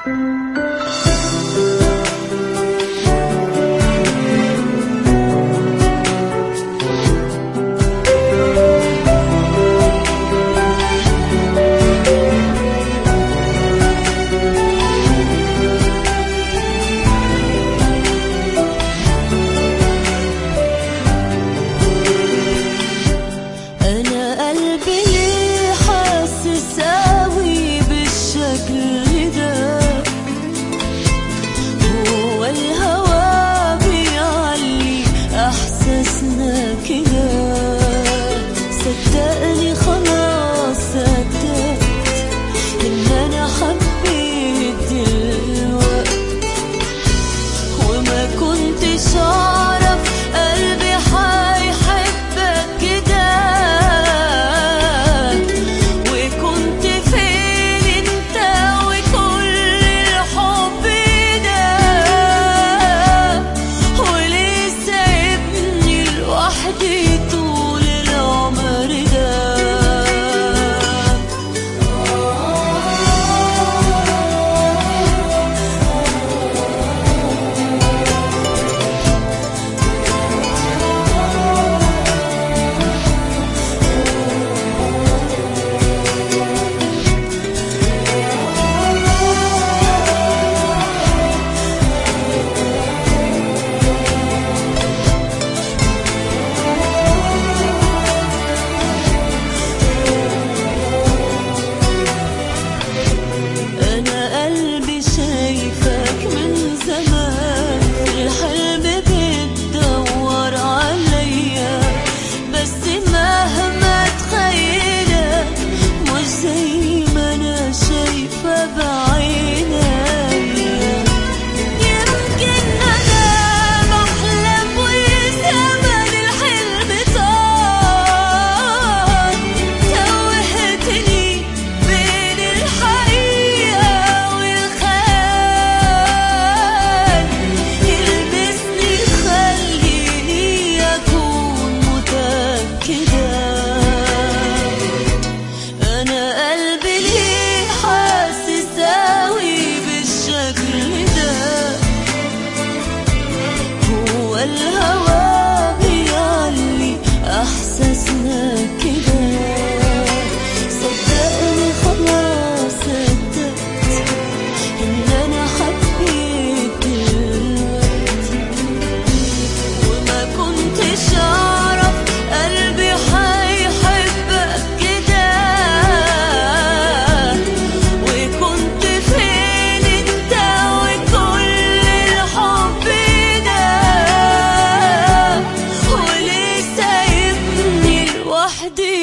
صدقني خلاص صدقت إن أنا حبيت دلوقتي، وما كنتش أعرف قلبي هيحبك كده. وكنت فين انت وكل الحب ده؟ وليه سايبني لوحدي طول العمر ده؟ أنا قلبي شايفك من زمان، الحلم بتدور عليا، بس مهما تخيلك مش زي ما أنا شايفة بعينيا. يمكن أنا بحلم وزمن الحلم طار، توهتني بين الحقيقة والخيال. يلبسني خليني أكون متأكدة، أنا قلبي ليه حاسس أوي بالشكل ده؟ هو الهوى بيعلي إحساسنا كده. صدقني خلاص صدقت إن أنا حبيت دلوقتي، وما كنتش أعرف قلبي هيحبك كده. وكنت فين انت وكل الحب ده؟ وليه سايبني لوحدي